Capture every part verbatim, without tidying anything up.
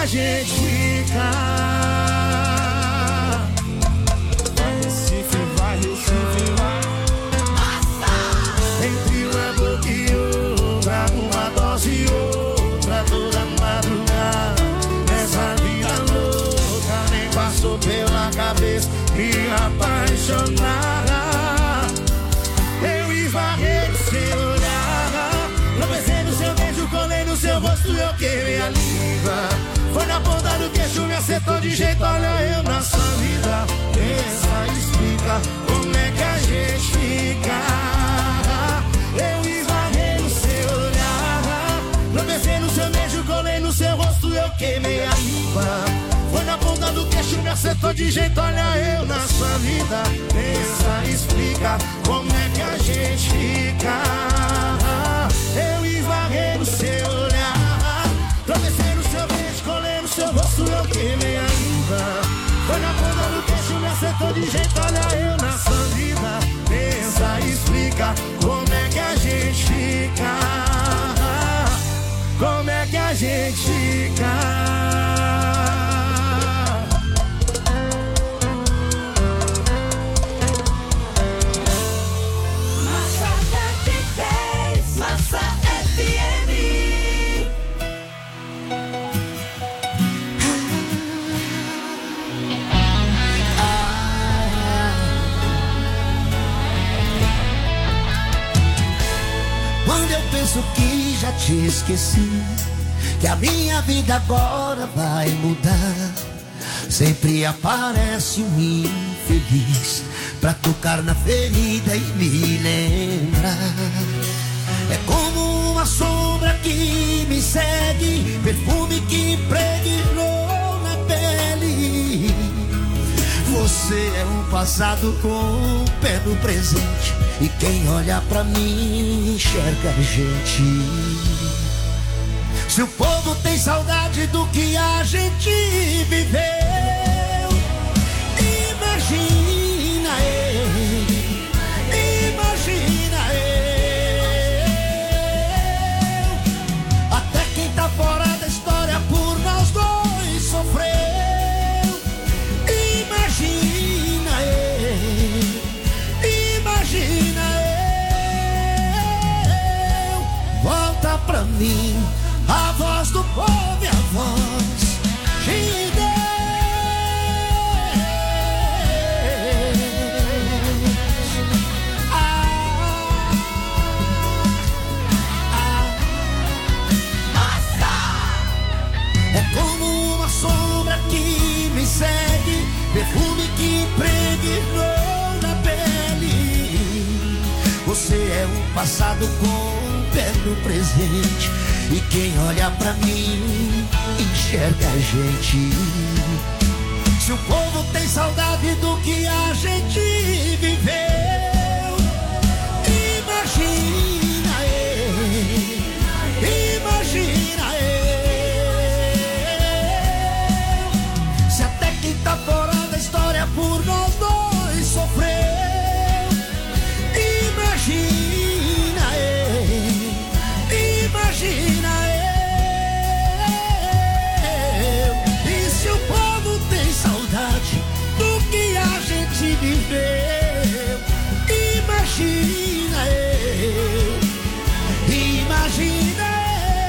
gente fica. Vai Recife, vai Recife, vai. Entre uma boca e outra, uma dose e outra, toda madrugada. Essa vida louca nem passou pela cabeça me apaixonar. Eu esbarrei no seu olhar, tropecei no seu beijo, colei no seu rosto, eu queimei a língua. Foi na ponta do queixo, me acertou de jeito, olha eu na sua vida. Pensa, explica como é que a gente fica. Eu esbarrei no seu olhar, tropecei no seu beijo, colei no seu rosto, eu queimei a língua. Foi na ponta do queixo, me acertou de jeito, olha eu na sua vida. Pensa, explica como é que a gente fica. Eu esbarrei no seu olhar, tropecei no seu beijo, colei no seu rosto, eu queimei a língua. Foi na ponta do queixo, me acertou de jeito, olha eu na sua vida. Pensa, explica como é que a gente fica. Como é que a gente fica. Penso que já te esqueci, que a minha vida agora vai mudar. Sempre aparece um infeliz pra tocar na ferida e me lembrar. É como uma sombra que me segue, perfume que impregnou na pele. Você é um passado com o pé no presente, e quem olha pra mim enxerga a gente. Se o povo tem saudade do que a gente viveu, imagina eu, imagina eu. Até quem tá fora da história por nós dois sofreu. Imagina eu, imagina eu. Volta pra mim a voz do povo e a voz de Deus. Ah, ah, ah. É como uma sombra que me segue, perfume que impregnou na pele. Você é um passado com um pé no presente, e quem olha pra mim enxerga a gente. Se o povo tem saudade do que a gente viveu, imagina eu, imagina eu. Se até quem tá fora da história por nós dois sofreu, imagina eu, imagina eu. E se o povo tem saudade do que a gente viveu, imagina eu, imagina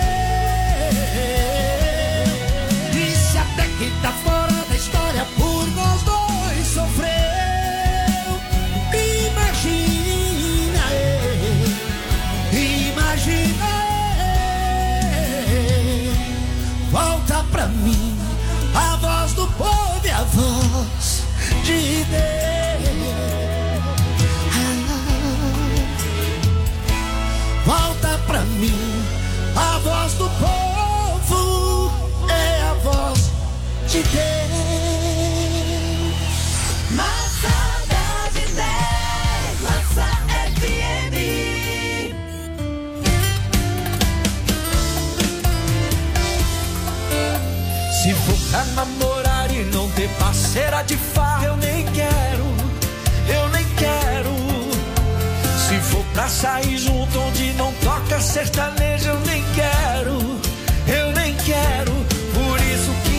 eu. E se até quem tá fora da história por nós dois sofreu, imagina eu, imagina eu. Volta pra mim a voz do povo e a voz de Deus. Volta pra mim a voz do povo, é a voz de Deus. Massa de dez, Massa F M. Se for pra namorar e não ter parceira de farra, eu nem quero, eu nem quero. Se for pra sair junto onde não toca sertanejo, eu nem quero, eu nem quero. Por isso que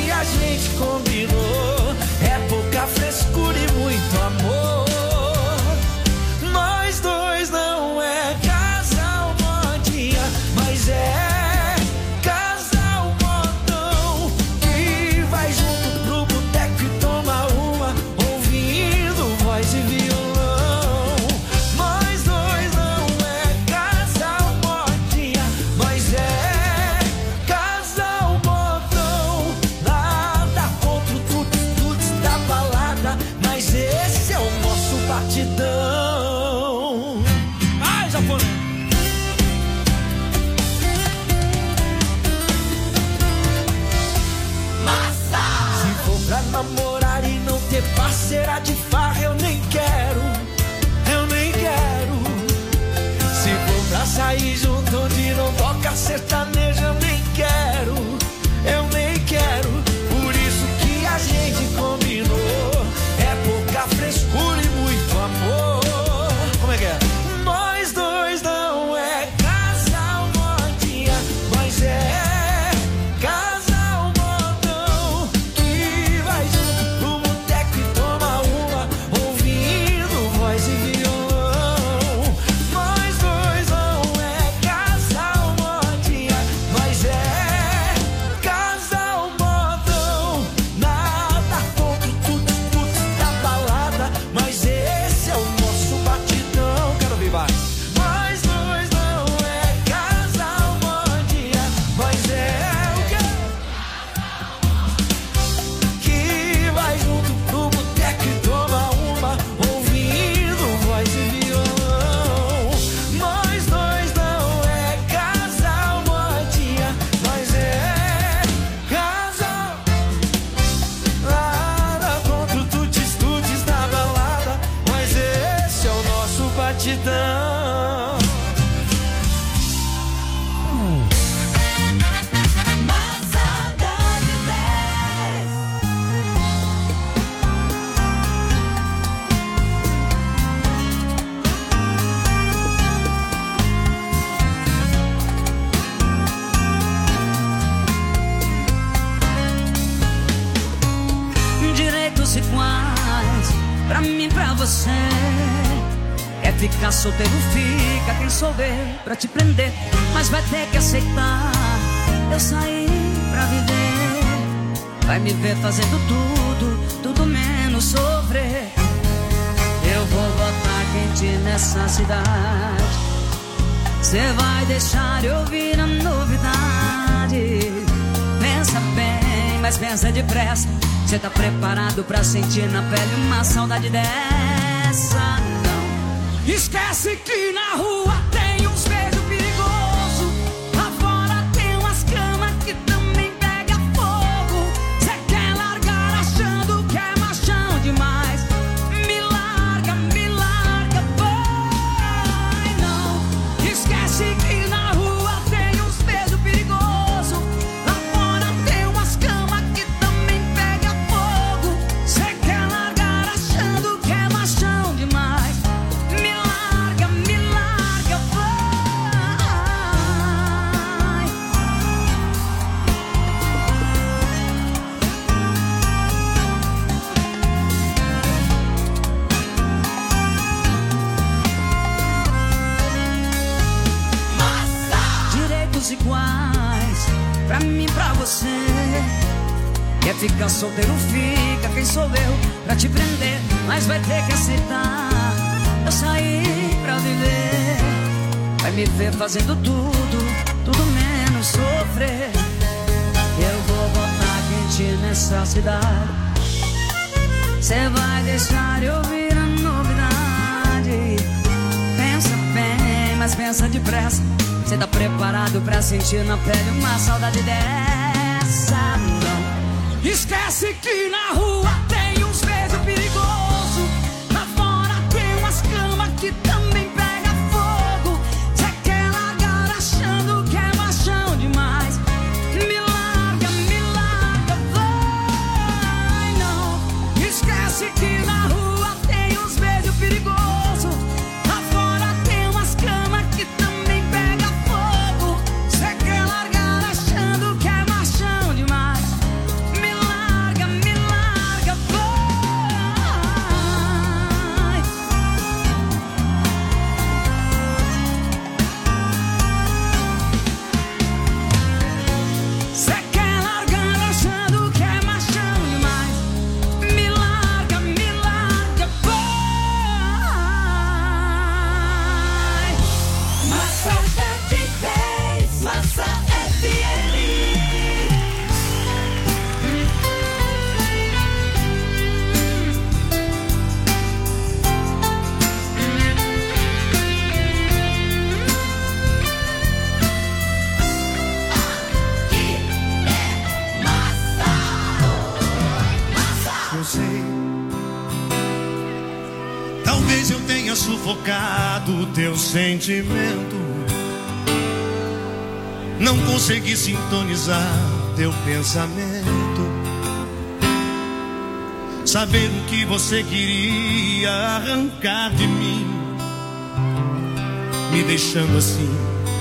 sertaneja eu nem quero, eu nem quero. Por isso que a gente combinou, é pouca frescura e muito amor. Como é que é? Nós dois não é casal modinha, mas é casal modão, que vai junto pro boteco e toma uma, ouvindo voz e violão. Nós dois não é casal modinha, mas é casal modão. Nada contra o tudo-tudo da balada, mas esse é o nosso batidão. Quero ver mais. Nós dois não é casal modinha, mas é o quê? Que vai junto pro boteco e toma uma, ouvindo voz e violão. Nós dois não é casal modinha, mas é casal. Nada contra o tutis-tutis da balada, mas esse é o nosso batidão. Passada de dez. Direitos iguais, pra mim, pra você. Quer ficar solteiro, fica. Quem sou eu pra te prender? Mas vai ter que aceitar. Eu saí pra viver. Vai me ver fazendo tudo, tudo menos sofrer. Eu vou botar quente nessa cidade. Cê vai deixar eu ouvir a novidade. Pensa bem, mas pensa depressa. Cê tá preparado pra sentir na pele uma saudade dessa? Não. Esquece que na rua tem uns beijos perigosos. Lá fora tem umas camas que também pega fogo. Cê quer largar achando que é machão demais. Me larga, me larga, vai não. Esquece que na rua tem uns beijos perigosos. Lá fora tem umas camas que também pega fogo. Cê quer largar achando que é machão demais. Me larga, me larga, vai. Direitos iguais, pra mim, pra você. Quer ficar solteiro, fica. Quem sou eu pra te prender? Mas vai ter que aceitar. Eu saí pra viver. Vai me ver fazendo tudo, tudo menos sofrer. Eu vou botar quente nessa cidade. Cê vai deixar eu ouvir a novidade. Pensa bem, mas pensa depressa. Cê tá preparado pra sentir na pele uma saudade dessa? Não. Esquece que na rua tem uns beijos perigosos. Lá fora tem umas camas que também pega fogo. Cê quer largar achando que é machão demais. Me larga, me larga, vai não. Esquece que na rua tem uns beijos perigosos. Lá fora tem umas camas que também pega fogo. Cê quer largar achando que é machão demais. Me larga, me larga, vai. Cê quer largar achando que é machão demais. Me larga, me larga, vai. Passada de dez. Massa F M. Eu sei, talvez eu tenha sufocado o teu sentimento. não consegui sintonizar teu pensamento, saber o que você queria arrancar de mim, me deixando assim.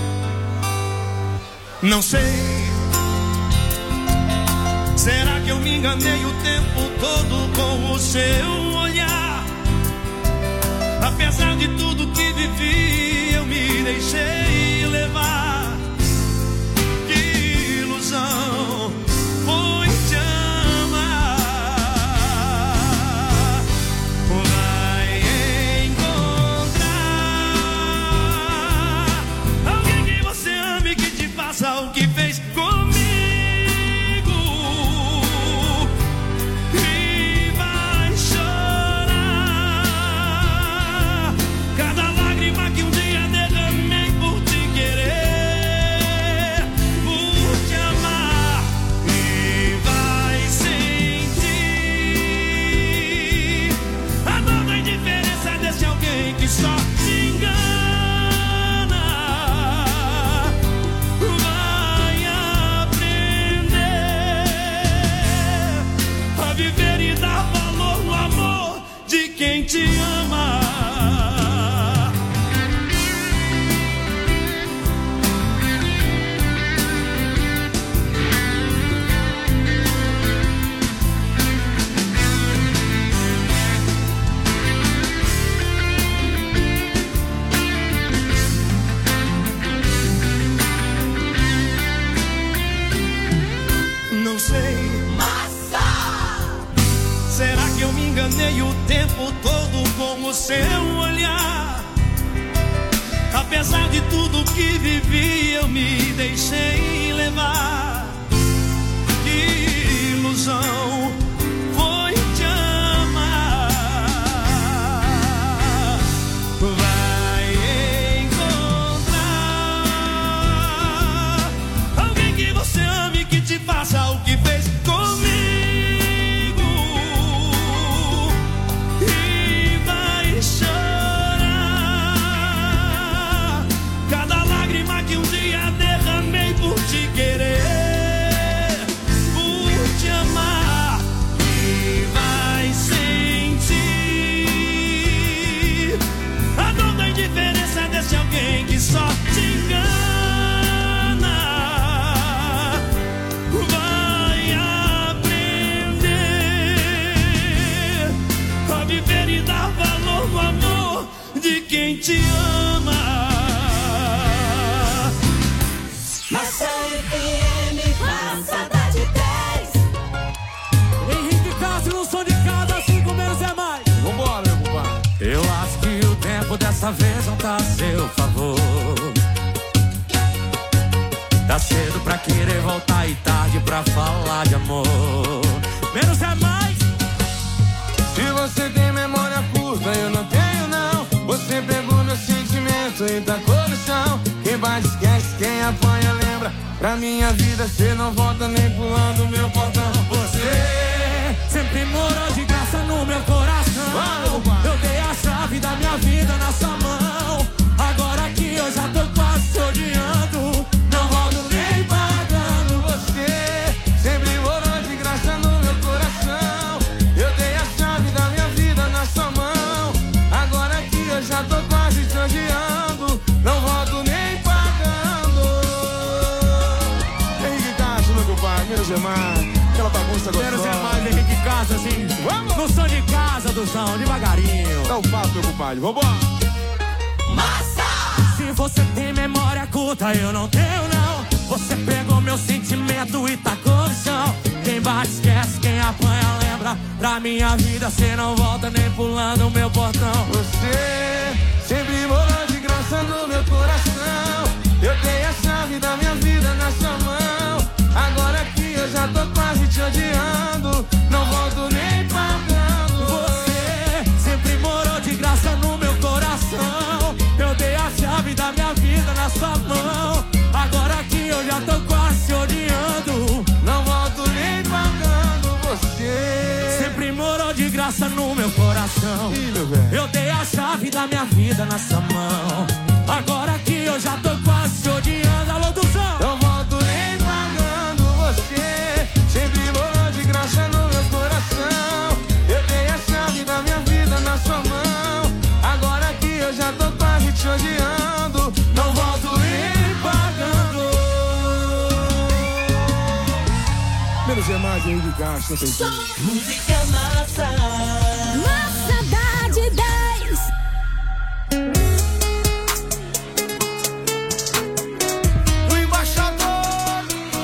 Não sei, será que eu me enganei o tempo todo com o seu olhar? Apesar de tudo que vivi, eu me deixei levar. Que ilusão foi te amar. Vai encontrar alguém que você ame, que te faça o que fez comigo. E vai chorar cada lágrima que um dia derramei por te querer, por te amar. E vai sentir a dor da indiferença desse alguém que só te engana. Vai aprender a viver e dar valor no amor de quem te ama. Não sei, será que eu me enganei o tempo todo com o seu olhar? Apesar de tudo que vivi, eu me deixei levar. Que ilusão foi te amar. Vai encontrar alguém que você ame, que te faça o que fez comigo. E vai chorar cada lágrima que um dia derramei por te querer, por te amar. E vai sentir a dor da indiferença desse alguém que só te engana. Vai aprender a viver e dar valor no amor de quem te ama. Massa F M, passada de dez. Henrique Castro no som de casa, cinco menos é mais. Vambora, meu compadre. Eu acho que o tempo dessa vez não tá a seu favor. Tá cedo pra querer voltar e tarde pra falar de amor. Menos é mais. Se você tem memória curta, eu não tenho não. Você pegou meu sentimento e tacou no chão. Quem bate esquece, quem apanha lembra. Pra minha vida cê não volta nem pulando meu portão. Você sempre morou de graça no meu coração. Eu dei a chave da minha vida na sua mão. Agora que eu já tô quase te odiando, não volto nem pagando. Você sempre morou de graça no meu coração. Eu dei a chave da minha vida na sua mão. Agora que eu já tô quase te odiando, não volto nem pagando. Henrique Castro, meu compadre, menos é mais. Aquela bagunça gostosa. Menos é mais, Henrique Castro, assim. Vamos! No som de casa, do som, devagarinho. Dá um papo, meu compadre, vambora. Se você tem memória curta, eu não tenho não. Você pegou meu sentimento e tacou no chão. Quem bate esquece, quem apanha lembra. Pra minha vida cê não volta nem pulando o meu portão. Você sempre morou de graça no meu coração. Eu dei a chave da minha vida na sua mão. Agora que eu já tô quase te odiando, não volto nem pagando. Você sempre morou de graça no meu coração. Eu dei a chave da minha vida na sua mão. Agora que eu já tô quase te odiando, não volto nem pagando. Você sempre morou de graça no meu coração. Filho, velho. Eu dei a chave da minha vida na sua mão. Agora que eu já tô quase te odiando, alô do som, não volto Hoje é mais aí de gasto, não tem jeito. Música massa. Massa da de dez. O embaixador.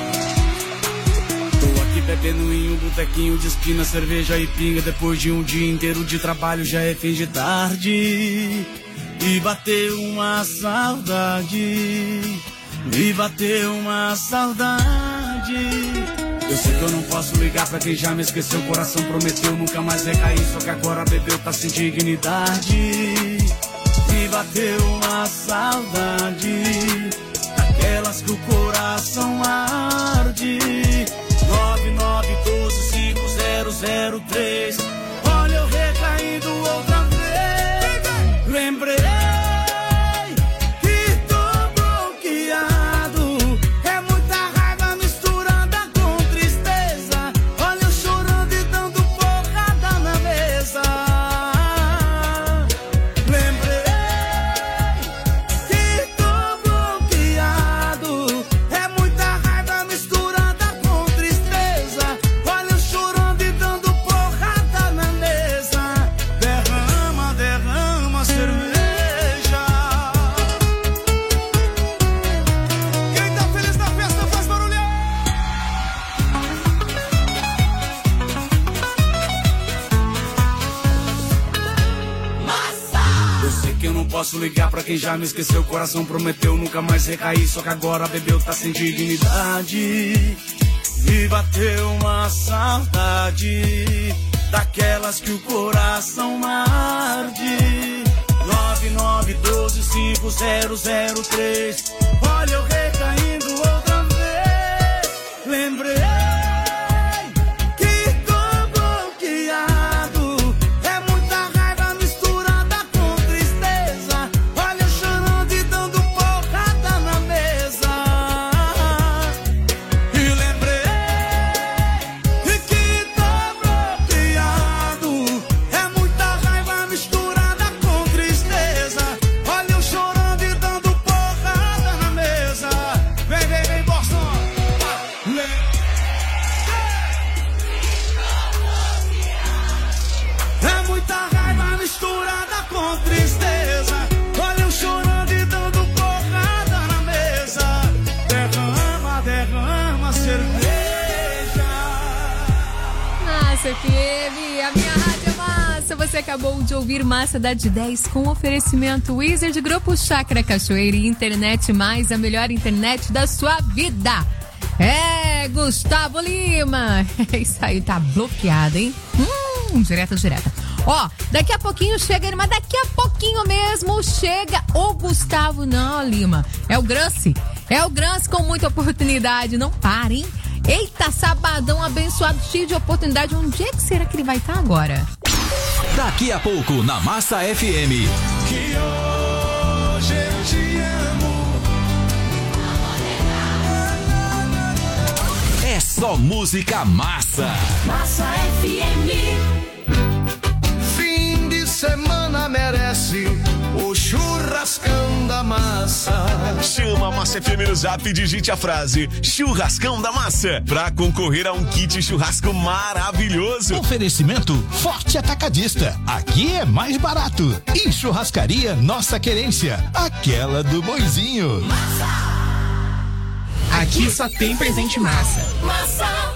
Tô aqui bebendo em um botequinho de esquina, cerveja e pinga. Depois de um dia inteiro de trabalho já é fim de tarde. E bateu uma saudade. Me bateu uma saudade. Eu sei que eu não posso ligar pra quem já me esqueceu. O coração prometeu nunca mais recair. Só que agora bebeu, tá sem dignidade. Me bateu uma saudade. Daquelas que o coração arde. Nove nove um dois cinco zero zero três. Olha eu recaindo outra vez. Lembrei posso ligar pra quem já me esqueceu. O coração prometeu nunca mais recair. Só que agora bebeu, tá sem dignidade. E bateu uma saudade. Daquelas que o coração arde. Nove nove um dois cinco zero zero três. Olha eu recaindo outra vez. Lembrei F M, a minha rádio é massa. Você acabou de ouvir Massa da de dez com oferecimento Wizard, Grupo Chácara Cachoeira e Internet Mais, a melhor internet da sua vida. É, Gustavo Lima. Isso aí tá bloqueado, hein? Hum, direta, direta. Ó, daqui a pouquinho chega ele, mas daqui a pouquinho mesmo chega o Gustavo. Não, Lima, é o Grance. É o Grance com muita oportunidade. Não para, hein? Eita, sabadão abençoado, cheio de oportunidade. Onde é que será que ele vai estar agora? Daqui a pouco, na Massa F M. Que hoje eu te amo. É só música massa. Massa F M. Fim de semana merece o churrascão da massa. Chama a Massa F M no Zap e digite a frase Churrascão da Massa pra concorrer a um kit churrasco maravilhoso. Oferecimento Forte Atacadista. Aqui é mais barato. E Churrascaria Nossa Querência, aquela do Boizinho. Massa. Aqui só tem presente massa. Massa.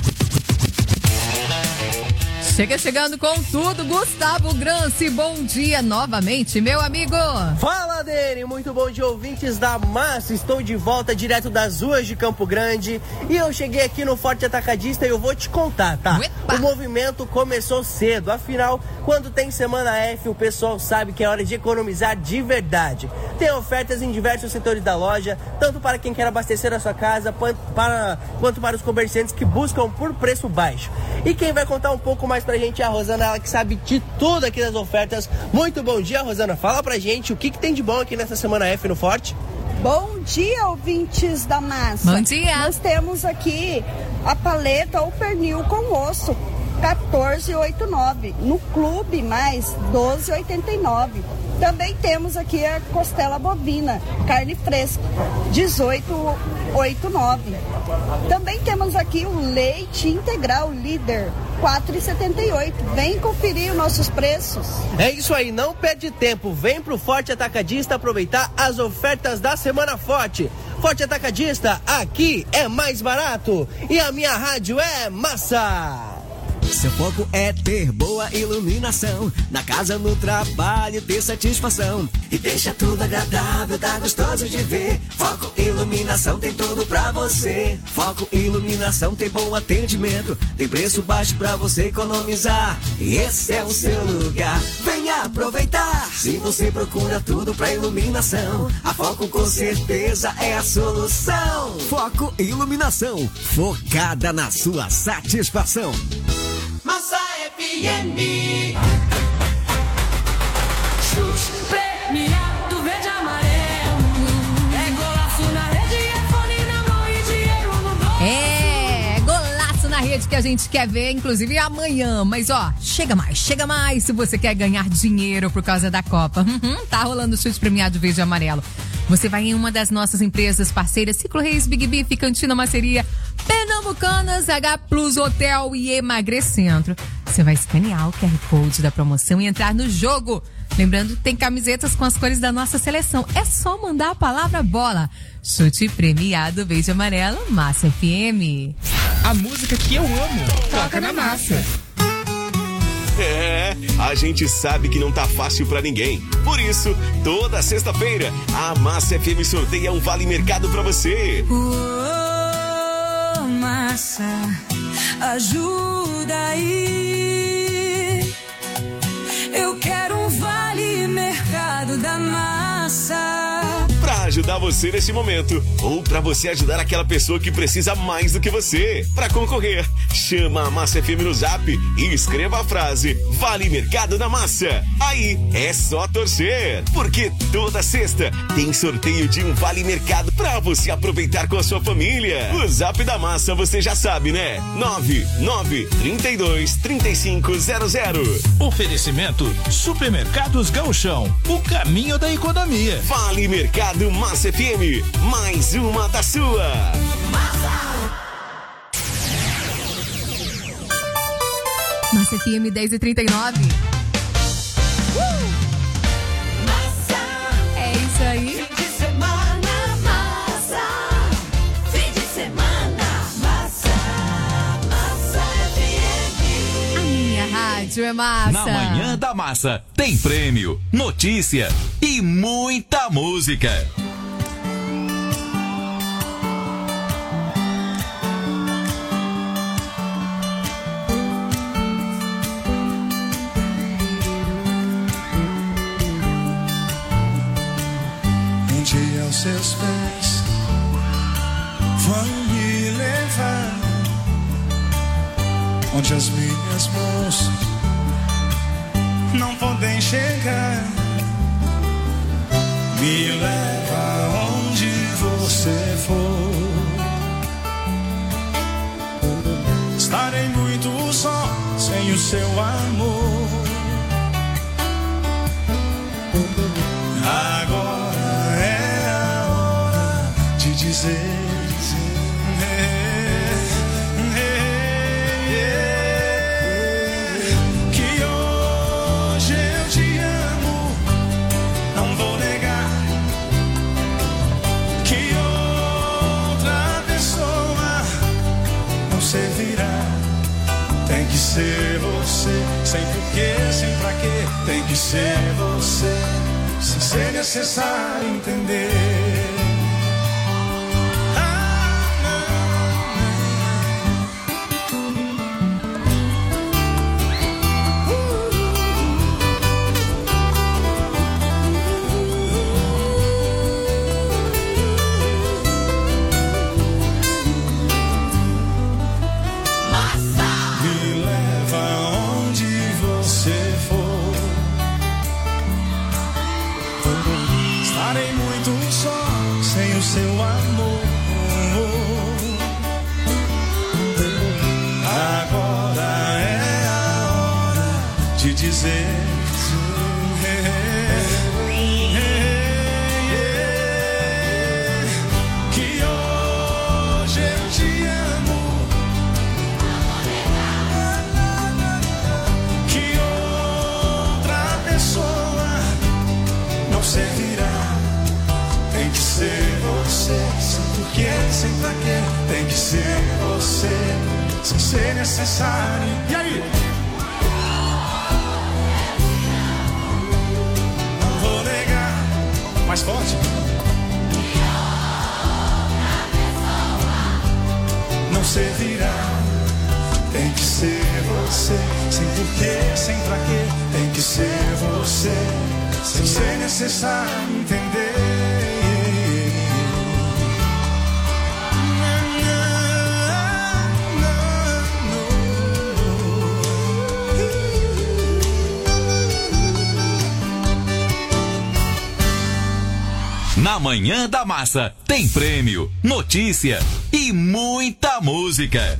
Chega chegando com tudo, Gustavo Grance. Bom dia novamente, meu amigo. Fala dele, muito bom dia, ouvintes da Massa. Estou de volta direto das ruas de Campo Grande e eu cheguei aqui no Forte Atacadista e eu vou te contar, tá? Uepa. O movimento começou cedo, afinal, quando tem Semana F, o pessoal sabe que é hora de economizar de verdade. Tem ofertas em diversos setores da loja, tanto para quem quer abastecer a sua casa, para, quanto para os comerciantes que buscam por preço baixo. E quem vai contar um pouco mais pra gente é a Rosana, ela que sabe de tudo aqui das ofertas. Muito bom dia, Rosana. Fala pra gente o que, que tem de bom aqui nessa Semana F no Forte. Bom dia, ouvintes da Massa. Bom dia. Nós temos aqui a paleta ou pernil com osso, quatorze reais e oitenta e nove centavos. No Clube Mais, doze reais e oitenta e nove centavos. Também temos aqui a costela bovina, carne fresca, dezoito reais oito nove. Também temos aqui o leite integral líder, quatro reais e setenta e oito centavos. Vem conferir os nossos preços. É isso aí, não perde tempo. Vem pro Forte Atacadista aproveitar as ofertas da Semana Forte. Forte Atacadista, aqui é mais barato. E a minha rádio é massa. Seu foco é ter boa iluminação, na casa, no trabalho, ter satisfação. E deixa tudo agradável, tá gostoso de ver. Foco Iluminação tem tudo pra você. Foco Iluminação tem bom atendimento, tem preço baixo pra você economizar. E esse é o seu lugar, venha aproveitar. Se você procura tudo pra iluminação, a Foco com certeza é a solução. Foco Iluminação, focada na sua satisfação. Massa F M. Premiado verde amarelo. É golaço na rede, é fone na mão e dinheiro no bolso. É, golaço na rede que a gente quer ver, inclusive amanhã. Mas ó, chega mais, chega mais se você quer ganhar dinheiro por causa da Copa. Uhum, tá rolando o chute premiado verde e amarelo. Você vai em uma das nossas empresas parceiras, Ciclo Reis, Big Beef, Cantina Maceria, Pernambucanas, H Plus Hotel e Emagrecentro. Você vai escanear o Q R Code da promoção e entrar no jogo. Lembrando que tem camisetas com as cores da nossa seleção. É só mandar a palavra bola. Chute premiado verde e amarelo, Massa F M. A música que eu amo, toca na massa. É, a gente sabe que não tá fácil pra ninguém. Por isso, toda sexta-feira, a Massa F M sorteia um vale mercado pra você. Oh, massa, ajuda aí. Eu quero um vale mercado da massa. Pra ajudar você nesse momento, ou pra você ajudar aquela pessoa que precisa mais do que você. Pra concorrer, chama a Massa F M no Zap e escreva a frase Vale Mercado da Massa. Aí é só torcer, porque toda sexta tem sorteio de um Vale Mercado pra você aproveitar com a sua família. O Zap da Massa você já sabe, né? nove nove três dois, três cinco zero zero. Oferecimento Supermercados Gauchão, o caminho da economia. Vale Mercado Massa F M, mais uma da sua. Massa F M dez e trinta e nove. Uh! Massa. É isso aí. Fim de semana, massa. Fim de semana, massa. Massa F M. A minha rádio é massa. Na Manhã da Massa tem prêmio, notícia e muita música. Um dia aos seus pés vão me levar onde as minhas mãos não podem chegar. Me leva onde você for. Estarei muito só sem o seu amor. Agora é a hora de dizer que hoje eu te amo. Não vou negar que outra pessoa não servirá. Tem que ser você, sem porquê, sem pra quê. Tem que ser você, sem ser necessário entender. Estarei muito só tem que ser você, sem ser necessário. E aí? Não vou negar. Mais forte. Não servirá. Tem que ser você, sem porquê, sem pra quê. Tem que ser você, sem ser necessário entender. Na Manhã da Massa tem prêmio, notícia e muita música.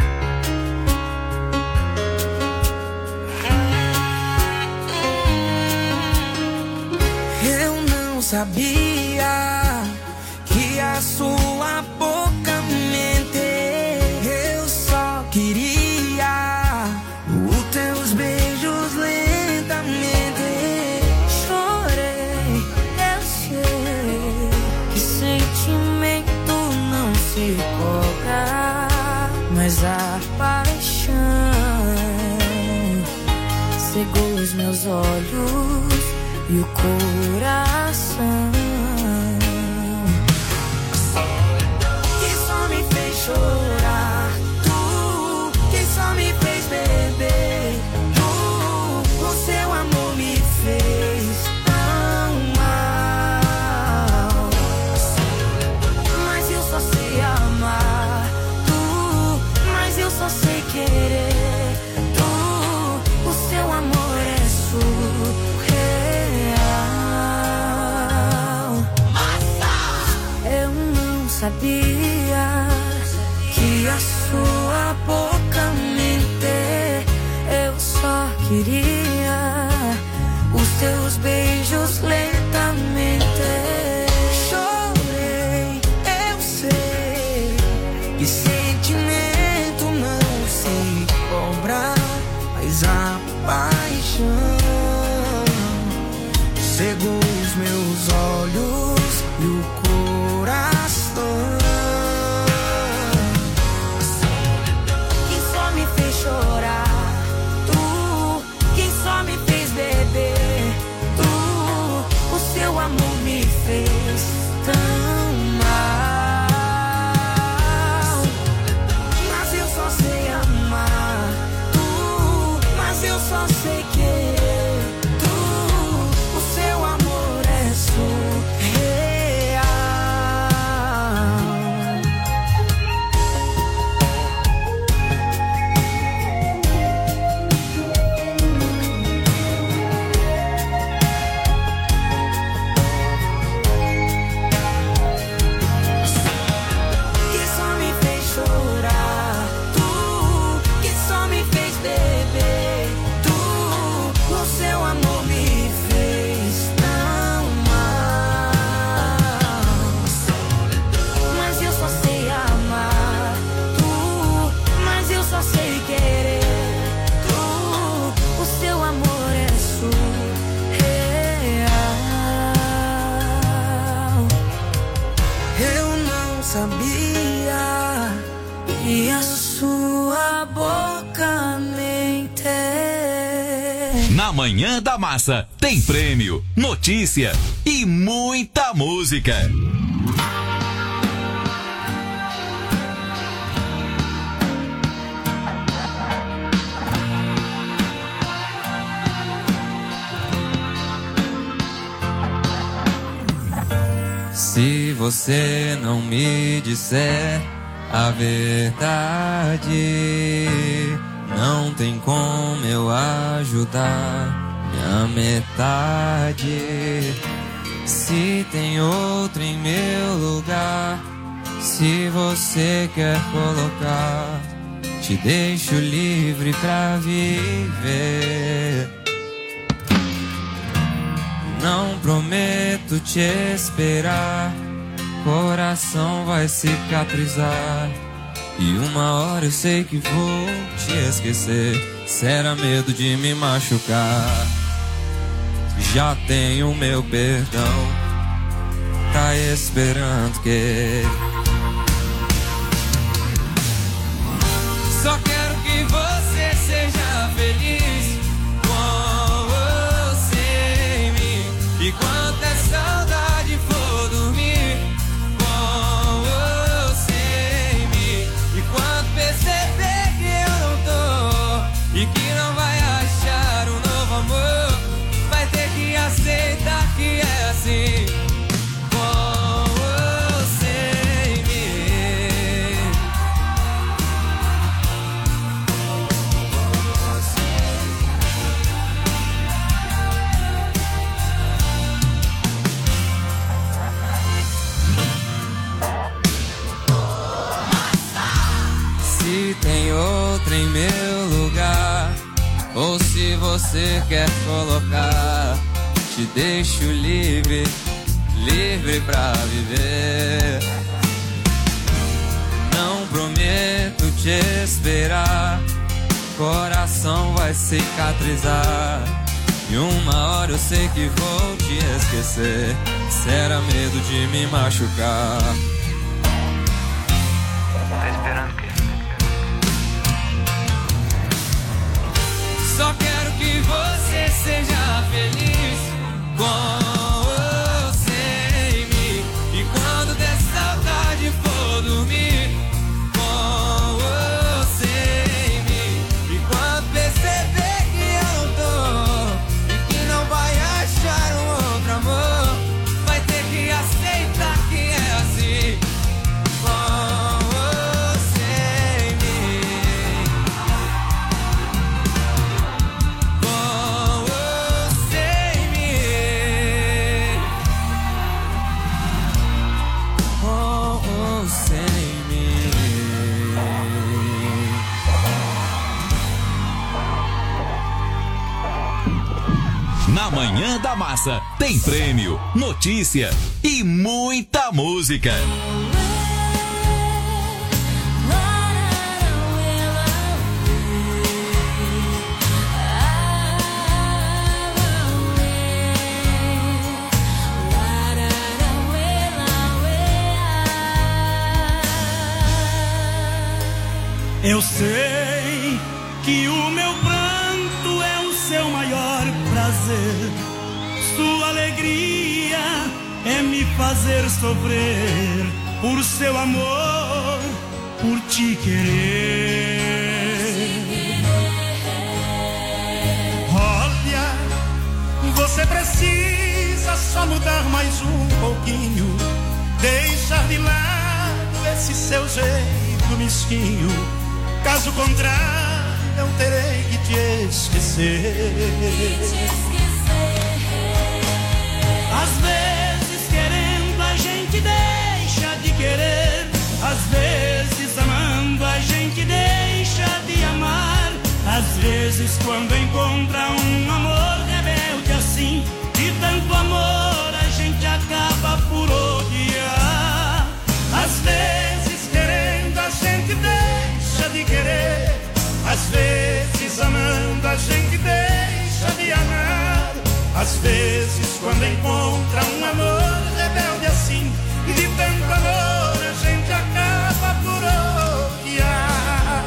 Eu não sabia que a sua boca mente. Eu só queria os teus beijos lentamente. Chorei, eu sei que sentimento não se cobra, mas a paixão cegou os meus olhos e o coração, que só me fez chorar. Tu, que só me fez beber. Tu, o seu amor me fez tão mal. Mas eu só sei amar. Tu, mas eu só sei querer. Tu, o seu amor é surreal. Sabia que a sua boca mente. Eu só queria os teus beijos lentamente. Chorei, eu sei que sentimento não se compra, mas a paixão cegou os meus olhos e o coração. Quem só me fez chorar. Tu, quem só me fez beber. Tu, o seu amor me fez tão mal. Mas eu só sei amar. Tu, mas eu só sei querer. Tu, o seu amor é surreal. Sabia que a sua boca mente. Na Manhã da Massa tem prêmio, notícia e muita música. Se você não me disser a verdade, não tem como eu ajudar minha metade. Se tem outro em meu lugar, se você quer colocar, te deixo livre pra viver. Não prometo te esperar, coração vai cicatrizar. E uma hora eu sei que vou te esquecer. Será medo de me machucar? Já tenho meu perdão, tá esperando que se tem outra em meu lugar, ou se você quer colocar. Te deixo livre, livre pra viver. Não prometo te esperar, coração vai cicatrizar. E uma hora eu sei que vou te esquecer. Será medo de me machucar. Tá esperando o quê? Só quero que você seja feliz com você em mim. E quando der saudade for dormir com você em mim. E quando perceber que eu tô e que não vai achar um outro amor, vai ter que aceitar que é assim. Com você em mim. Com você em mim. Com você em mim. Na Manhã da Massa tem prêmio, notícia e muita música. Eu sei que o meu pranto é o seu maior prazer. Sua alegria é me fazer sofrer por seu amor, por te querer. Olha, você precisa só mudar mais um pouquinho, deixar de lado esse seu jeito mesquinho. Caso contrário, eu terei que te esquecer. Às vezes querendo a gente deixa de querer, às vezes amando a gente deixa de amar. Às vezes quando encontra um amor rebelde assim, de tanto amor a gente acaba por odiar. Às vezes querendo a gente deixa de querer, às vezes amando a gente deixa de amar. Às vezes quando encontra um amor rebelde assim, e de tanto amor a gente acaba por odiar.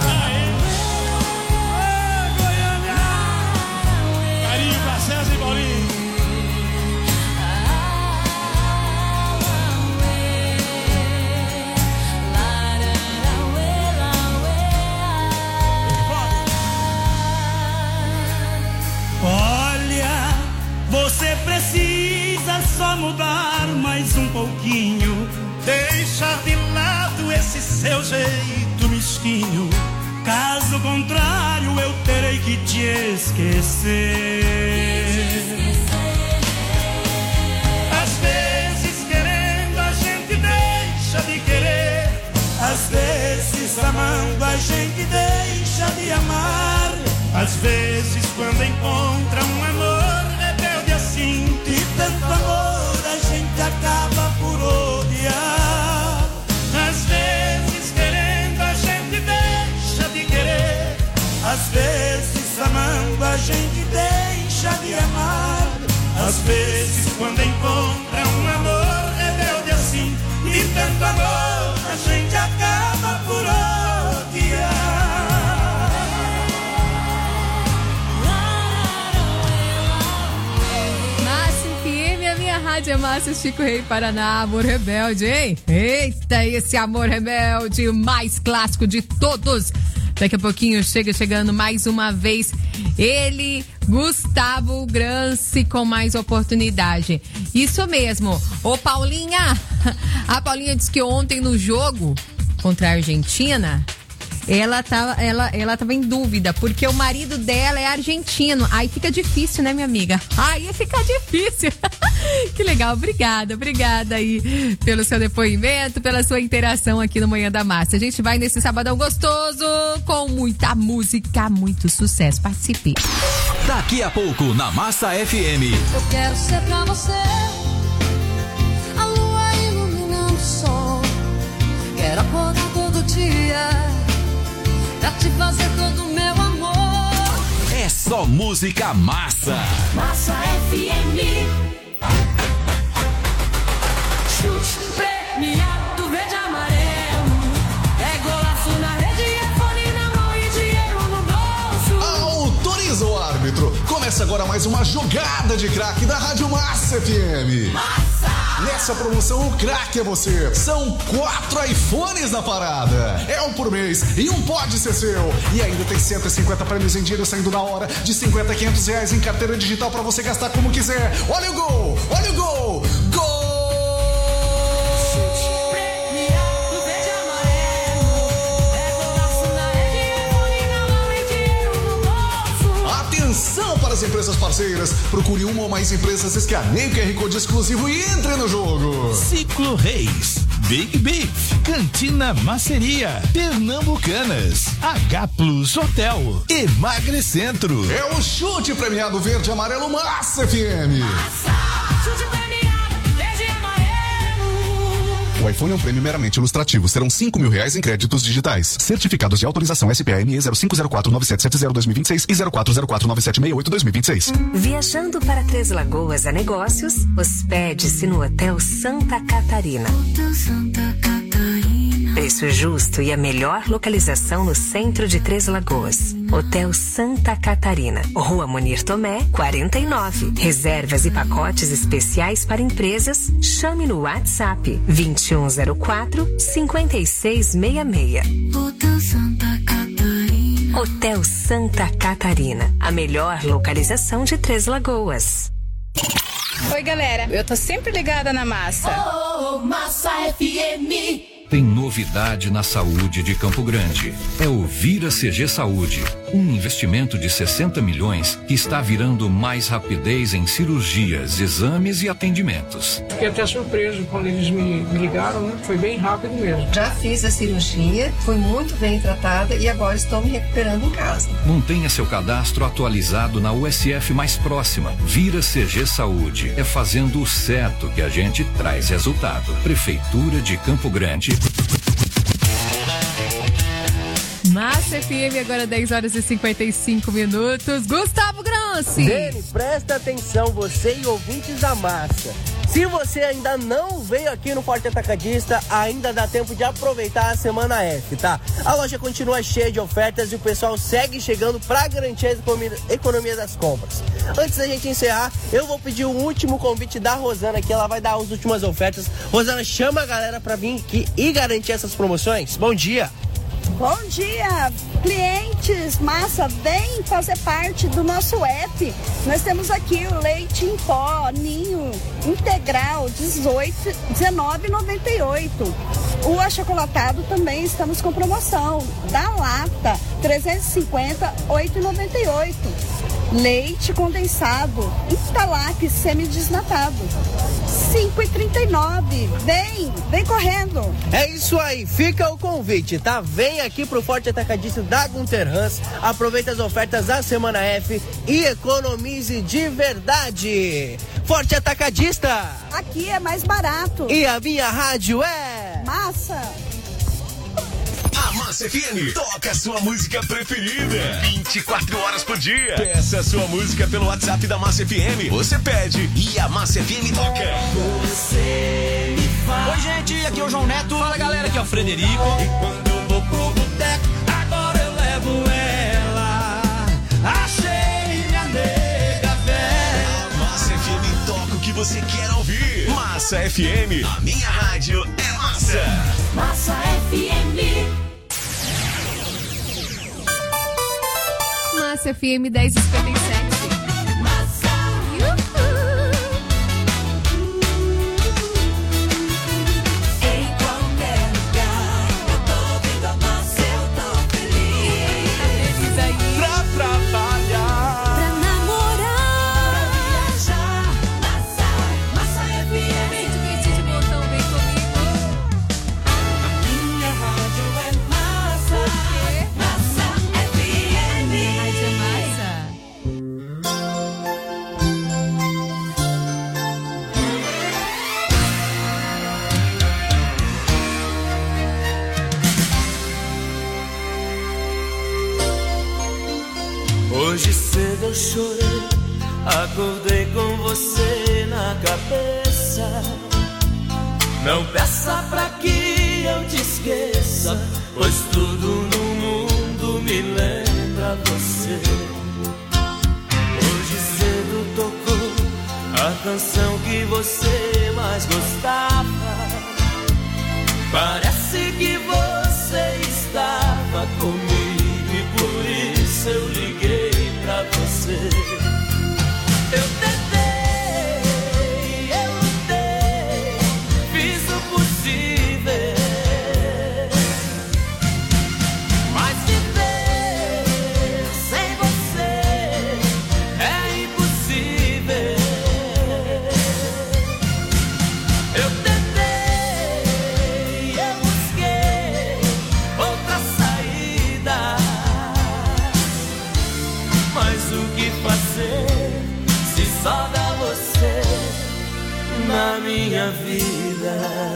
Oh, Goiânia! Carinho pra César e Paulinho. Olha, você precisa só mudar mais um pouquinho, deixar de lado esse seu jeito mesquinho. Caso contrário, eu terei que te esquecer. Às vezes querendo a gente deixa de querer, às vezes amando a gente deixa de amar. Às vezes quando encontra um amor rebelde assim, de tanto amor a gente acaba por odiar. Às vezes querendo a gente deixa de querer, às vezes amando a gente deixa de amar. Às vezes quando encontra um amor rebelde assim, de tanto amor a gente acaba por odiar. Rádio Massa, Chico Rei, Paraná, Amor Rebelde, hein? Eita, esse Amor Rebelde, o mais clássico de todos. Daqui a pouquinho chega chegando mais uma vez ele, Gustavo Granci, com mais oportunidade. Isso mesmo. Ô, Paulinha, a Paulinha disse que ontem no jogo contra a Argentina, ela tava, ela, ela tava em dúvida, porque o marido dela é argentino. Aí fica difícil, né, minha amiga? Aí fica difícil. Que legal, obrigada, obrigada aí pelo seu depoimento, pela sua interação aqui no Manhã da Massa. A gente vai nesse sabadão gostoso com muita música, muito sucesso. Participe. Daqui a pouco na Massa F M. Eu quero ser pra você a lua iluminando o sol. Quero acordar todo dia pra te fazer todo o meu amor. É só música massa. Massa F M. Chute premiado verde e amarelo. É golaço na rede, é fone na mão e dinheiro no bolso. Autoriza o árbitro. Começa agora mais uma jogada de craque da Rádio Massa F M. Massa! Nessa promoção, o craque é você. São quatro iPhones na parada. É um por mês e um pode ser seu. E ainda tem cento e cinquenta prêmios em dinheiro saindo na hora, de cinquenta a quinhentos reais em carteira digital pra você gastar como quiser. Olha o gol! Olha o gol! Gol! Atenção para as empresas parceiras. Procure uma ou mais empresas, escaneie o Q R Code exclusivo e entre no jogo. Ciclo Reis, Big Beef, Cantina Maceria, Pernambucanas, H Plus Hotel, Emagrecentro. É o chute premiado verde e amarelo Massa F M. Massa! Chute premiado verde e amarelo. O iPhone é um prêmio meramente ilustrativo. Serão cinco mil reais em créditos digitais. Certificados de autorização S P A M E zero cinco zero quatro nove sete sete zero dois mil e vinte e seis e zero quatro zero quatro nove sete seis oito dois mil e vinte e seis. Viajando para Três Lagoas a negócios, hospede-se no Hotel Santa Catarina. Hotel Santa Catarina. Preço justo e a melhor localização no centro de Três Lagoas. Hotel Santa Catarina, Rua Munir Tomé, quarenta e nove. Reservas e pacotes especiais para empresas. Chame no WhatsApp vinte e um zero quatro, cinquenta e seis sessenta e seis. Hotel Santa Catarina. Hotel Santa Catarina, a melhor localização de Três Lagoas. Oi, galera, eu tô sempre ligada na Massa. Oh, Massa F M. Tem novidade na saúde de Campo Grande. É o Vira C G Saúde, um investimento de sessenta milhões que está virando mais rapidez em cirurgias, exames e atendimentos. Fiquei até surpreso quando eles me, me ligaram, né? Foi bem rápido mesmo. Já fiz a cirurgia, fui muito bem tratada e agora estou me recuperando em casa. Mantenha seu cadastro atualizado na U S F mais próxima. Vira C G Saúde. É fazendo o certo que a gente traz resultado. Prefeitura de Campo Grande. Massa F M, agora dez horas e cinquenta e cinco minutos. Gustavo Grossi. Dani, presta atenção, você e ouvintes da Massa. Se você ainda não veio aqui no Forte Atacadista, ainda dá tempo de aproveitar a Semana F, tá? A loja continua cheia de ofertas e o pessoal segue chegando para garantir a economia das compras. Antes da gente encerrar, eu vou pedir o último convite da Rosana, que ela vai dar as últimas ofertas. Rosana, chama a galera para vir aqui e garantir essas promoções. Bom dia! Bom dia, clientes Massa, vem fazer parte do nosso app. Nós temos aqui o leite em pó, ninho, integral, dezoito, dezenove e noventa e oito. O achocolatado também estamos com promoção, da lata, trezentos e cinquenta, oito e noventa e oito. Leite condensado, Italac semidesnatado, cinco e trinta e nove. Vem, vem correndo. É isso aí, fica o convite, tá? Vem aqui pro Forte Atacadista da Gunter Hans, aproveita as ofertas da Semana F e economize de verdade. Forte Atacadista. Aqui é mais barato. E a minha rádio é... Massa. A Massa F M toca a sua música preferida vinte e quatro horas por dia. Peça a sua música pelo WhatsApp da Massa F M. Você pede e a Massa F M toca. Você me faz. Oi, gente, aqui é o João Neto. Fala, galera, aqui é o Frederico. E quando eu vou pro boteco, agora eu levo ela. Achei minha nega velha. A Massa F M toca o que você quer ouvir. Massa F M, a minha rádio é Massa. Massa F M. Massa F M dez e cinquenta e sete. Massa. Em qualquer lugar, eu tô ouvindo a Massa, eu tô feliz. Pra trabalhar, pra namorar, pra viajar, Massa, Hoje cedo eu chorei, acordei com você na cabeça. Não peça pra que eu te esqueça, pois tudo no mundo me lembra você. Hoje cedo tocou a canção que você mais gostava. Parece que você estava comigo e por isso eu liguei pra você. Eu tentei, eu lutei, fiz o possível, mas viver sem você é impossível. Eu tentei, eu busquei outra saída, mas o que fazer? Só dá você na minha vida.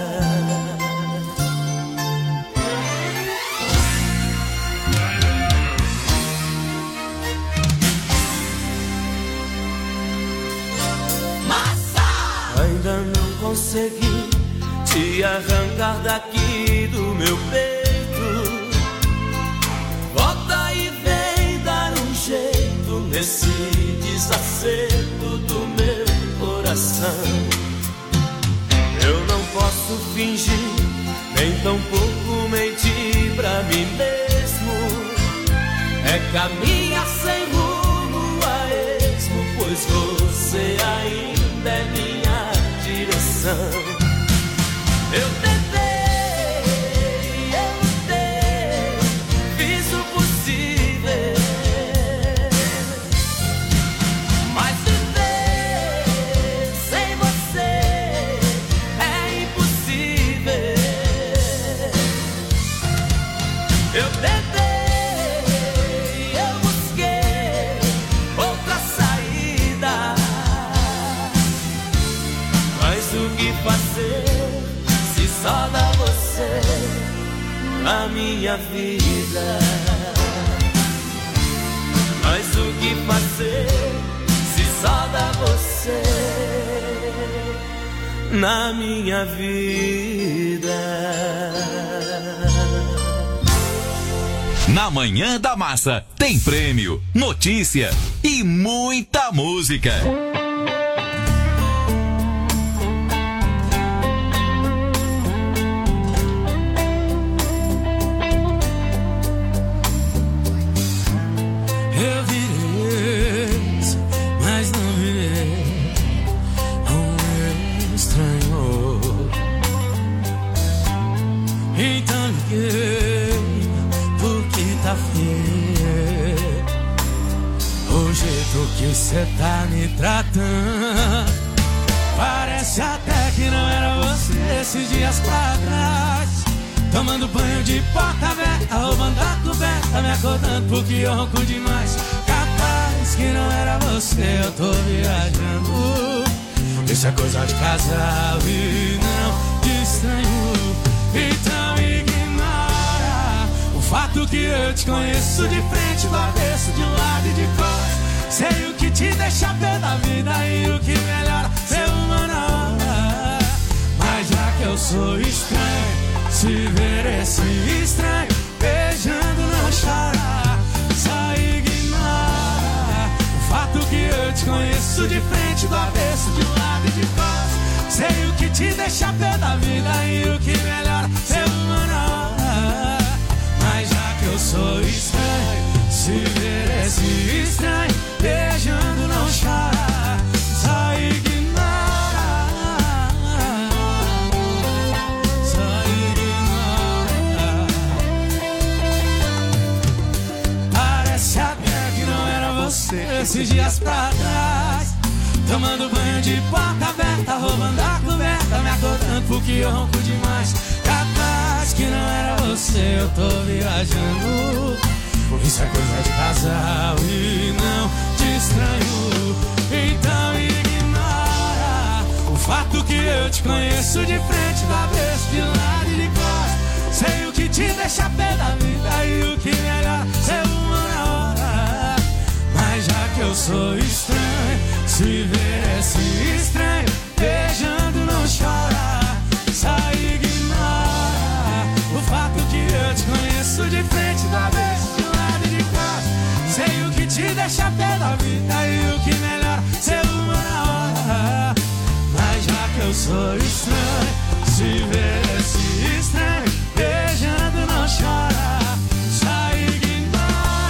Massa! Ainda não consegui te arrancar daqui do meu peito. Volta e vem dar um jeito nesse desacerto do meu coração. Eu não posso fingir, nem tampouco mentir pra mim mesmo. É caminhar sem rumo a esmo, pois você ainda é minha direção. Eu tentei, eu lutei, fiz o possível, mas viver sem você é impossível. Eu tentei, eu busquei outra saída, mas o que fazer? Só dá você na minha vida. Mas o que fazer se só dá você na minha vida? Na Manhã da Massa tem prêmio, notícia e muita música. Eu virei ex, mas não virei um estranho. Então liguei porque tá feio o jeito que cê tá me tratando. Parece até que não era você esses dias pra trás. Tomando banho de porta aberta, roubando a coberta, me acordando porque eu ronco demais. Capaz que não era você, eu tô viajando. Isso é coisa de casal e não de estranho. Então ignora o fato que eu te conheço de frente, do avesso, de um lado e de costas. Sei o que te deixa pé da vida e o que melhora ser uma na hora. Mas já que eu sou estranho, se ver esse estranho beijando não chora. Só ignora o fato que eu te conheço de frente, do avesso, de um lado e de costas. Sei o que te deixa pé da vida e o que melhora ser uma na hora. Mas já que eu sou estranho, se ver esse estranho beijando não chora. Só ignora. Esses dias pra trás, tomando banho de porta aberta, roubando a coberta, me acordando porque eu ronco demais. Capaz que não era você, eu tô viajando. Isso é coisa de casal e não de estranho. Então ignora o fato que eu te conheço de frente, do avesso, de lado e de costas. Sei o que te deixa pé da vida e o que melhor ser uma na hora. segunda vez de lado de cá. Sei o que te deixa pé da vida e o que melhora ser uma na hora. Mas já que eu sou estranho, se vê esse estranho beijando não chora. Só ignora.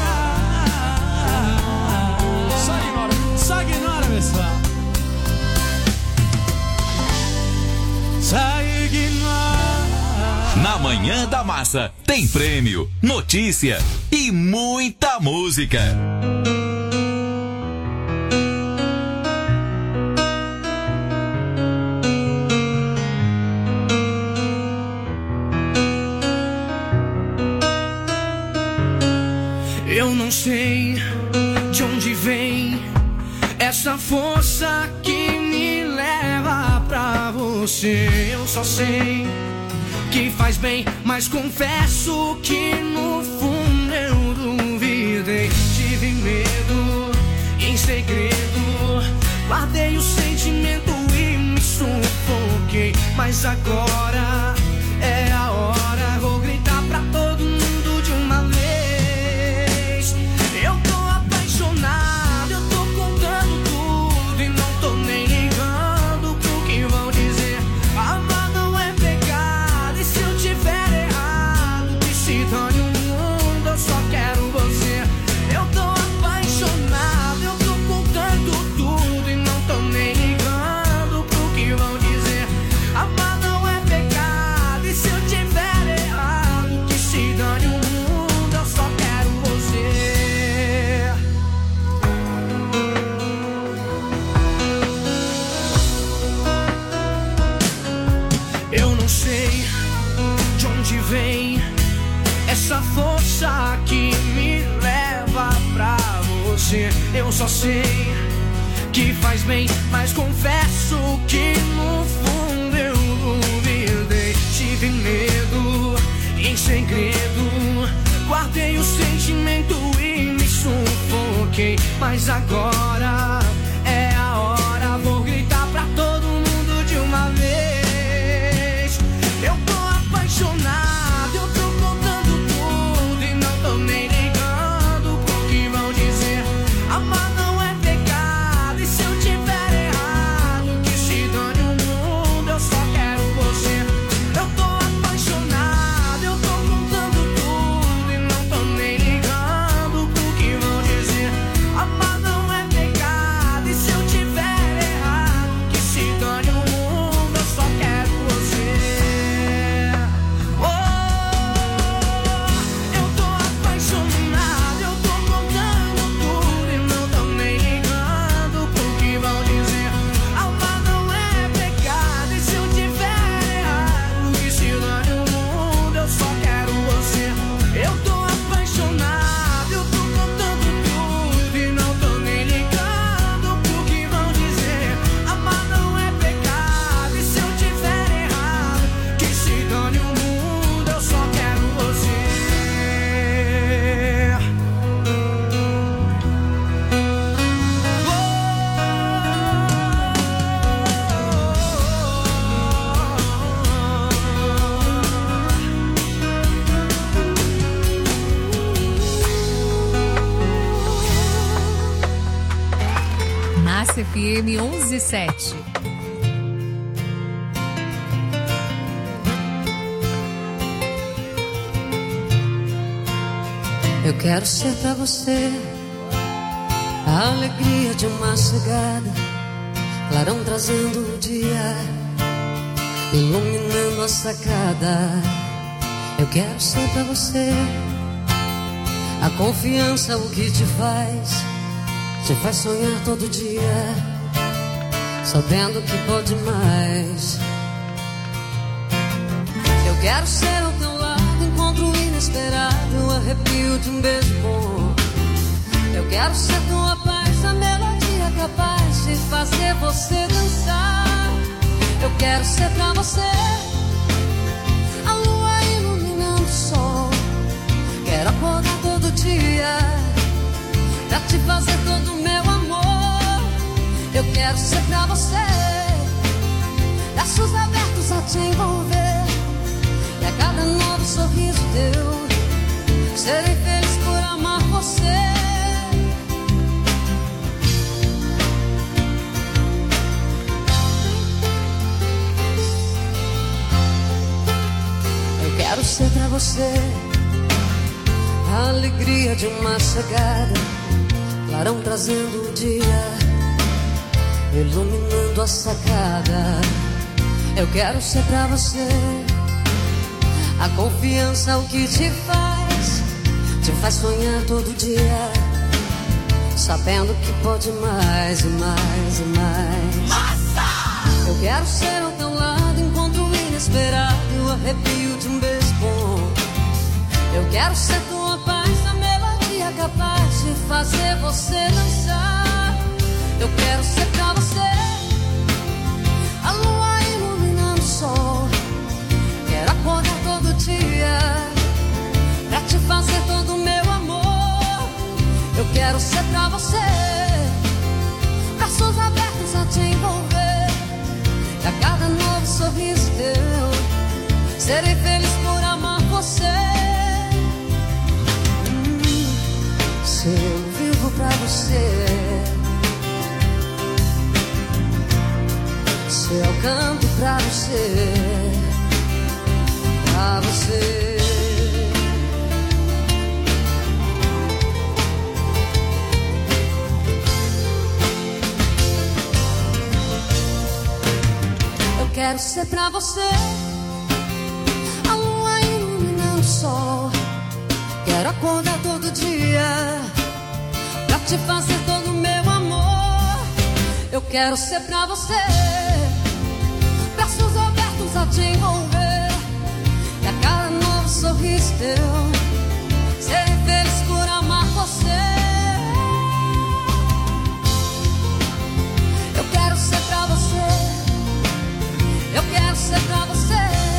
Só ignora, só ignora, pessoal. Só ignora. Na Manhã da Massa tem prêmio, notícia e muita música. Eu não sei de onde vem essa força que me leva pra você. Eu só sei que faz bem, mas confesso que no fundo eu duvidei. Tive medo, em segredo guardei o sentimento e me sufoquei. Mas agora é a hora, vou gritar pra todo mundo de uma vez. Eu tô apaixonado, eu tô contando tudo e não tô nem ligando pro que vão dizer. Amar não é pecado e se eu tiver errado, que se dane o mundo, eu só quero você. Eu tô apaixonado, eu tô contando tudo e não tô nem ligando pro que vão dizer. Amar não é pecado e se eu tiver errado, que se dane o mundo, eu só quero você. Eu não sei de onde vem essa força que me leva pra você. Eu só sei que faz bem, mas confesso que no fundo eu duvidei. Tive medo, em segredo guardei o sentimento e me sufoquei. Mas agora é a hora, vou gritar pra todo mundo de uma vez. Eu tô apaixonado, eu tô contando tudo e não tô nem ligando pro que vão dizer. Amar não é pecado e se eu tiver errado, que se dane o mundo, eu só quero você. Eu tô apaixonado, eu tô contando tudo e não tô nem ligando pro que vão dizer. Amar não é pecado e se eu tiver errado, que se dane o mundo, eu só quero você. Oh, eu tô apaixonado, eu tô contando tudo e não tô nem ligando pro que vão dizer. Amar não é pecado e se eu tiver errado, que se dane o mundo, eu só quero você. Eu tô apaixonado, eu tô contando tudo e não tô nem ligando pro que vão dizer. Amar não é pecado e se eu tiver errado, que se dane o mundo, eu só quero você. Massa F M onze sete. Eu quero ser pra você a alegria de uma chegada, clarão trazendo o dia, iluminando a sacada. Eu quero ser pra você a confiança, o que te faz, te faz sonhar todo dia, sabendo que pode mais. Eu quero ser ao teu lado, encontro inesperado, um arrepio de um beijo bom. Eu quero ser tua paz, a melodia capaz de fazer você dançar. Eu quero ser pra você a lua iluminando o sol. Quero acordar todo dia pra te fazer todo o meu amor. Eu quero ser pra você braços abertos a te envolver, e a cada novo sorriso teu Serei feliz por amar você. Eu quero ser pra você a alegria de uma chegada, clarão trazendo o dia, iluminando a sacada. Eu quero ser pra você a confiança, o que te faz, te faz sonhar todo dia, sabendo que pode mais e mais e mais. Massa! Eu quero ser ao teu lado, encontro inesperado, o arrepio de um beijo bom. Eu quero ser tua paz, a melodia capaz de fazer você dançar. Eu quero ser pra você a lua iluminando o sol. Quero acordar todo dia pra te fazer todo o meu amor. Eu quero ser pra você braços abertos a te envolver, e a cada novo sorriso teu serei feliz por amar você. hum, Se eu vivo pra você, se eu canto pra você, pra você. Eu quero ser pra você a lua iluminando o sol. Quero acordar todo dia pra te fazer todo o meu amor. Eu quero ser pra você braços abertos a te envolver, e a cada novo sorriso teu serei feliz por amar você. Eu quero ser pra você, eu quero ser pra você.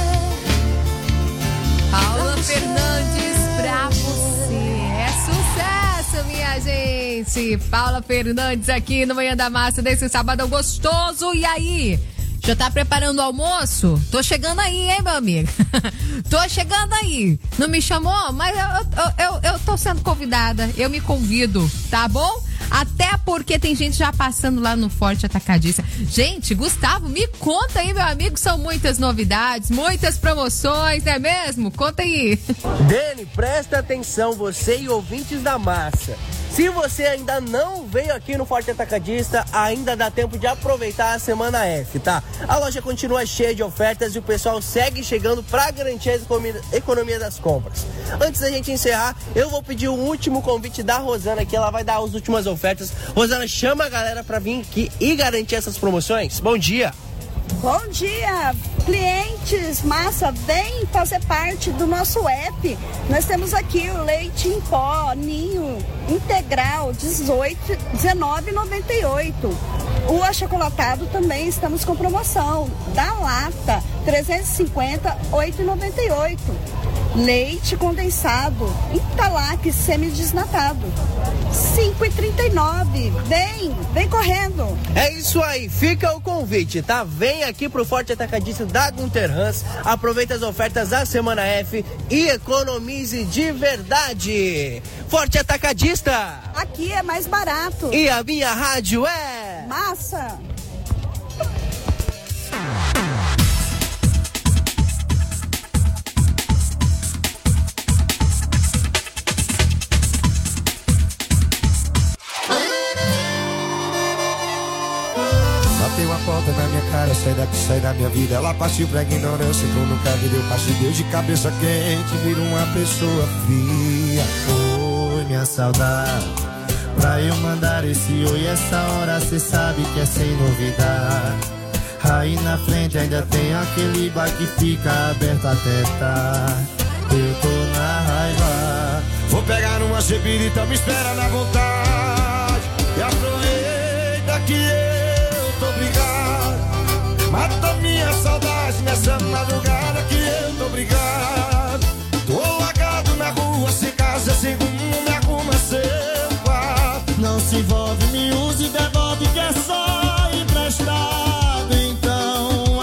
Paula Fernandes pra você. É sucesso, minha gente. Paula Fernandes aqui no Manhã da Massa desse sábado gostoso. E aí? Já tá preparando o almoço? Tô chegando aí, hein, meu amigo? Tô chegando aí. Não me chamou? Mas eu, eu, eu, eu tô sendo convidada. Eu me convido, tá bom? Até porque tem gente já passando lá no Forte Atacadista. Gente, Gustavo, me conta aí, meu amigo. São muitas novidades, muitas promoções, não é mesmo? Conta aí. Dani, presta atenção, você e ouvintes da massa. Se você ainda não veio aqui no Forte Atacadista, ainda dá tempo de aproveitar a Semana F, tá? A loja continua cheia de ofertas e o pessoal segue chegando para garantir a economia das compras. Antes da gente encerrar, eu vou pedir o último convite da Rosana aqui, ela vai dar as últimas ofertas. Rosana, chama a galera para vir aqui e garantir essas promoções. Bom dia! Bom dia, clientes, massa, vem fazer parte do nosso app. Nós temos aqui o leite em pó, ninho, integral, dezoito, dezenove e noventa e oito. O achocolatado também estamos com promoção, da lata, trezentos e cinquenta, oito e noventa e oito. Leite condensado, Italac semidesnatado, cinco e trinta e nove. Vem, vem correndo. É isso aí, fica o convite, tá? Vem aqui pro Forte Atacadista da Gunter Hans, aproveita as ofertas da Semana F e economize de verdade. Forte Atacadista. Aqui é mais barato. E a minha rádio é... Massa. Bateu a porta na minha cara, sai daqui, sai da minha vida. Ela partiu pra ignorância, tu nunca me deu castigo. De cabeça quente, vira uma pessoa fria. Oi, minha saudade, pra eu mandar esse oi, essa hora cê sabe que é sem novidade. Aí na frente ainda tem aquele bar que fica aberto até tarde. Eu tô na raiva, vou pegar uma cepirita, me espera na vontade. E aproveita que eu tô brigado, mata minha saudade nessa madrugada que eu tô brigado. Tô largado na rua, sem casa, sem rumo, me arruma seu quarto. Não se envolve, me use e devolve que é só emprestado. Então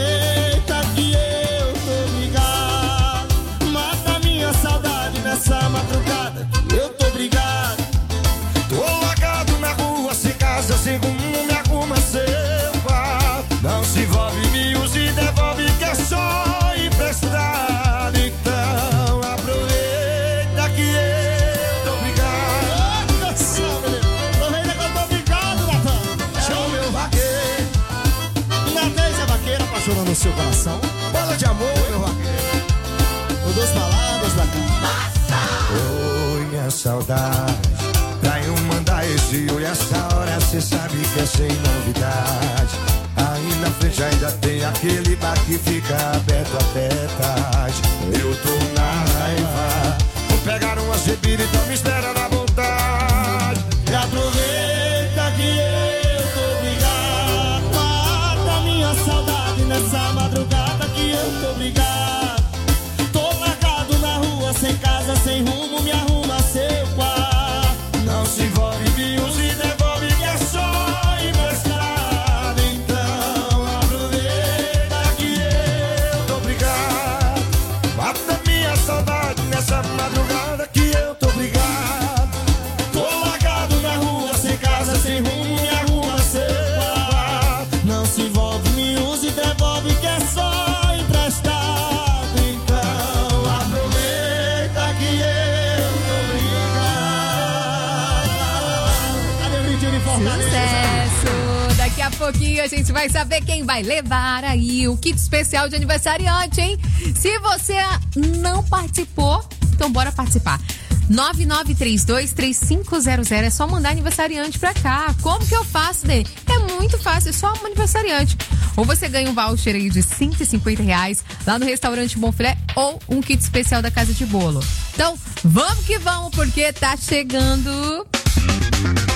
aproveita que eu tô brigado, mata minha saudade nessa madrugada. madrugada que eu tô brigado. Tô largado na rua, sem casa, sem rumo, me arruma seu par. Não se envolve, me usa e devolve, que é só emprestado. Então aproveita que eu tô brigado. Aproveita que eu tô brigado, Natan. Chama meu vaqueiro. Nathan, a vaqueira apaixonando o seu coração. Bola de amor, meu vaqueiro. O dos baladas da casa. Oi, minha saudade. Pra eu mandar esse oi essa hora, cê sabe que é sem novidade. Aí na frente ainda tem aquele bar que fica aberto até tarde. Eu tô na raiva, vou pegar umas bebidas, então me espera na vontade. E aproveita que eu tô brigado. Mata minha saudade nessa madrugada que eu tô brigado. Tô largado na rua, sem casa, sem rumo, me arruma seu quarto. Não se envolve, me usa e devolve, que é só emprestado. Então aproveita que eu tô brigado. Mata minha saudade nessa madrugada que eu tô brigado. Tô largado na rua, sem casa, sem rumo, me arruma seu quarto. Não se envolve, me usa e devolve, que é só emprestado. Então aproveita que eu tô brigado. Cadê o gritinho de Fortaleza? Sucesso! Daqui a pouquinho a gente vai saber quem vai levar aí o kit especial de aniversariante, hein? Se você não participou, então bora participar. nove nove três dois, três cinco zero zero. É só mandar aniversariante pra cá. Como que eu faço, Ney? É muito fácil, é só um aniversariante. Ou você ganha um voucher aí de cento e cinquenta reais lá no restaurante Bonfilé ou um kit especial da Casa de Bolo. Então, vamos que vamos, porque tá chegando